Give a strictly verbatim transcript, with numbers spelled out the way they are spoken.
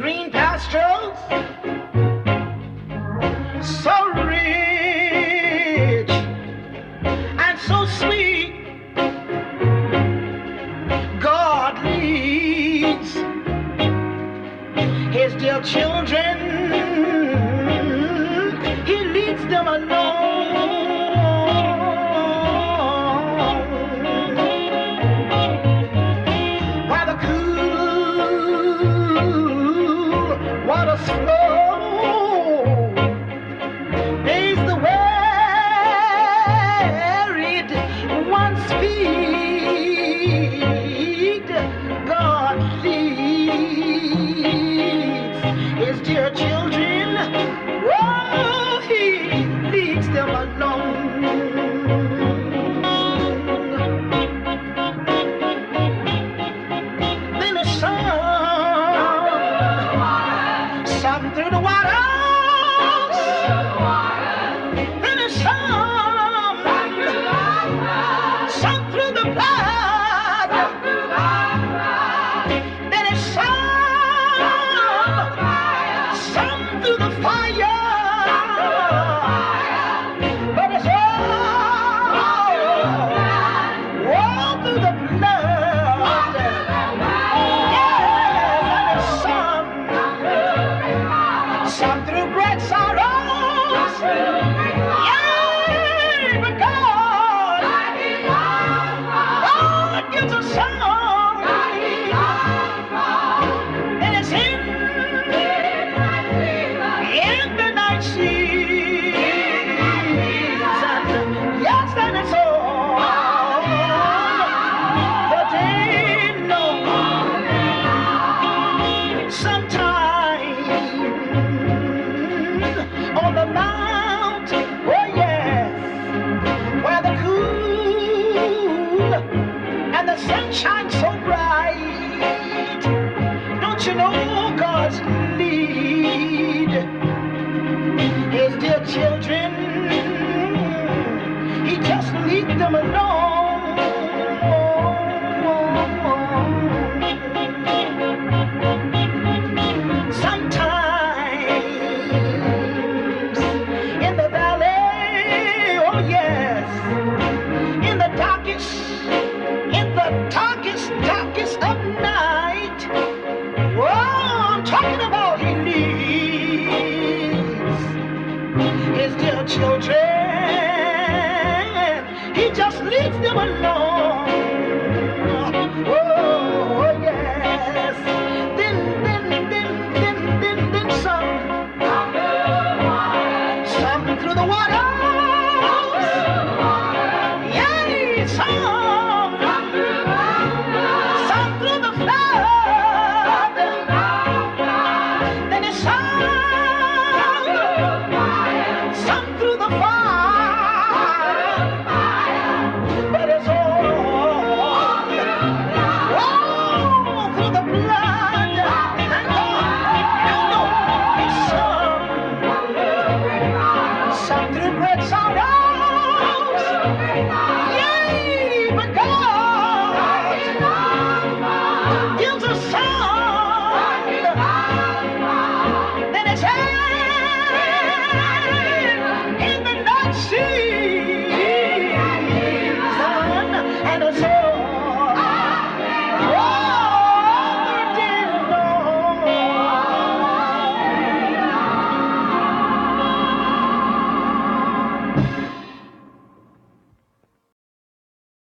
green pastures, so rich and so sweet. God leads his dear children. He leads them along. While the cool waters flow, bathes the wearied one's feet. God leads his dear children. Oh, he leads them along. Then the sun, sun through the waters. Then the sun, sun through the blood. Then the sun, sun through the fire. But it's all, all through the blood. Yes, and the sun, sun through great sorrows. Yea, but God, God gives a song, and it's in, in the night season. Yes, and it's all the day long. Sometimes on the mount, oh yes, where the cool and the sunshine so bright. Don't you know God's lead his dear children? He just leads them along. Sometimes in the valley, oh yes, in the darkest, in the darkest, darkest of night. Oh, I'm talking about he leads his dear children. He just leads them along.